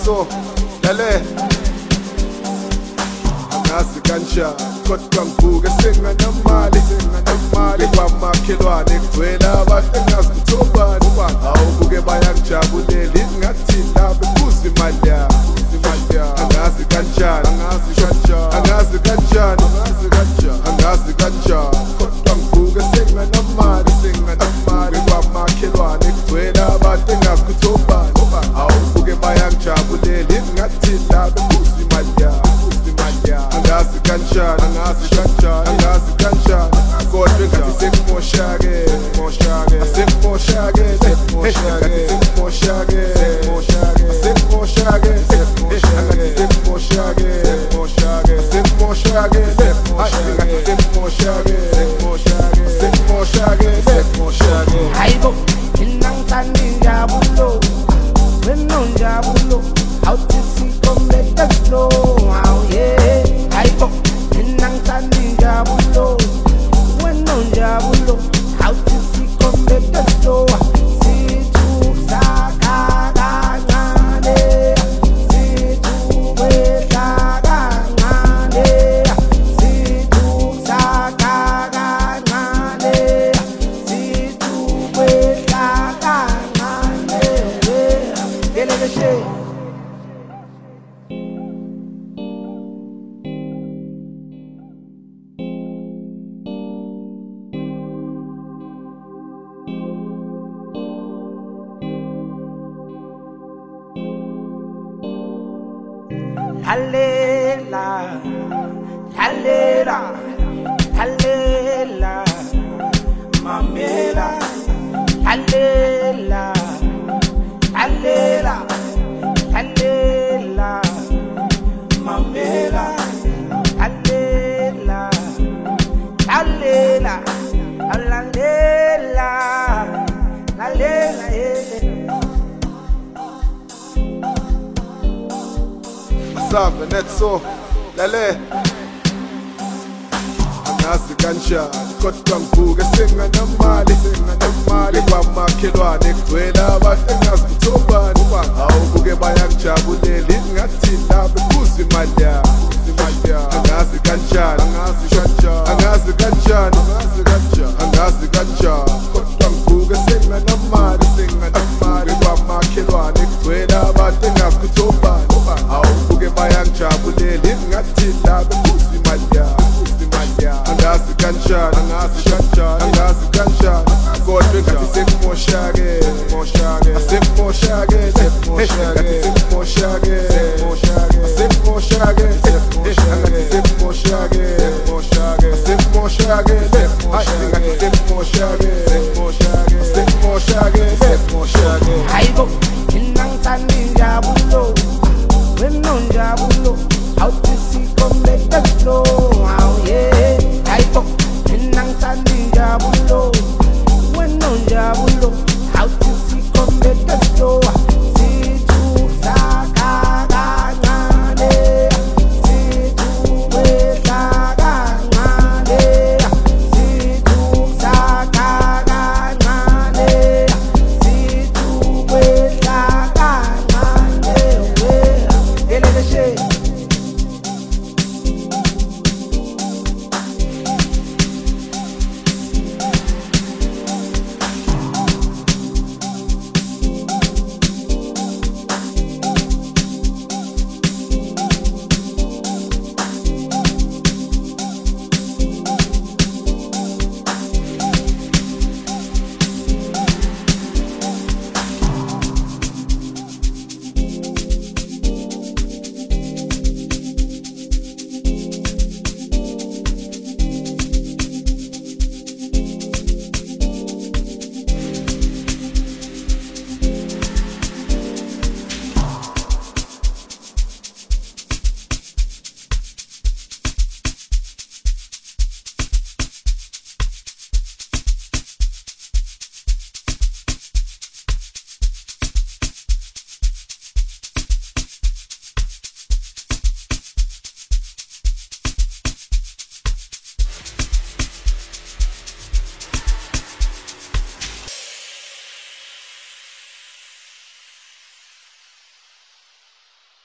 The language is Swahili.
netso lale angazi kanjani kodwa ngibuke senganamali kwamakhelwane kugcwele abantu engazi kuthobani awubuke bayangijabulela ingathi labo kuze imali yami angazi kanjani kodwa ngibuke senganamali kwamakhelwane kugcwele abantu engazi kuthobani awubuke bayangijabulela ingathi labo kuze imali yami angazi kanjani kodwa ngathi sekumoshake hayibo inangithanda injabulo wena unjabulo awuthi sikometa slow hawu yeah hayibo inangithanda injabulo wena unjabulo awuthi sikometa slow Halela, halela, halela, mamela, halela, halela, halela, mamela, halela, halela, halela, halela, Samba netso lale angazi kanjani kodwa ngibuke senganamali kwamakhelwane kugcwele abantu engazi kuthobani awubuke bayangijabulela ingathi labo kuze imali yami angazi kanjani kodwa ngibuke senganamali kwamakhelwane kugcwele abantu engazi kuthobani awubuke bayangijabulela ingathi labo kuze imali yami angazi kanjani kodwa ngathi sekumoshake